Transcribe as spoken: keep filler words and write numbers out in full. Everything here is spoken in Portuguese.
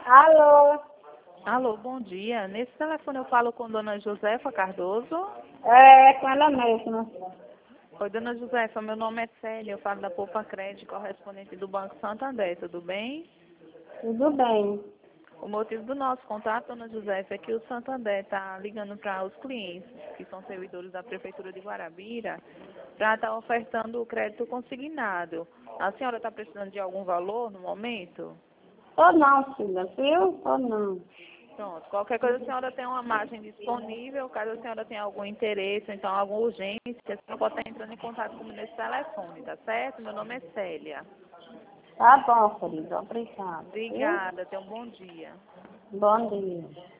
Alô? Alô, bom dia. Nesse telefone eu falo com dona Josefa Cardoso. É, com ela mesma. Oi, dona Josefa, meu nome é Célia, eu falo da Poupa Crédito, correspondente do Banco Santander, tudo bem? Tudo bem. O motivo do nosso contato, dona Josefa, é que o Santander está ligando para os clientes, que são servidores da Prefeitura de Guarabira, para estar ofertando o crédito consignado. A senhora está precisando de algum valor no momento? Ou não, filha, viu? Ou não. Pronto, qualquer coisa a senhora tem uma margem disponível, caso a senhora tenha algum interesse, então alguma urgência, a senhora pode estar entrando em contato comigo nesse telefone, tá certo? Meu nome é Célia. Tá bom, querida. Obrigada, viu? Obrigada, tenha um bom dia. Bom dia.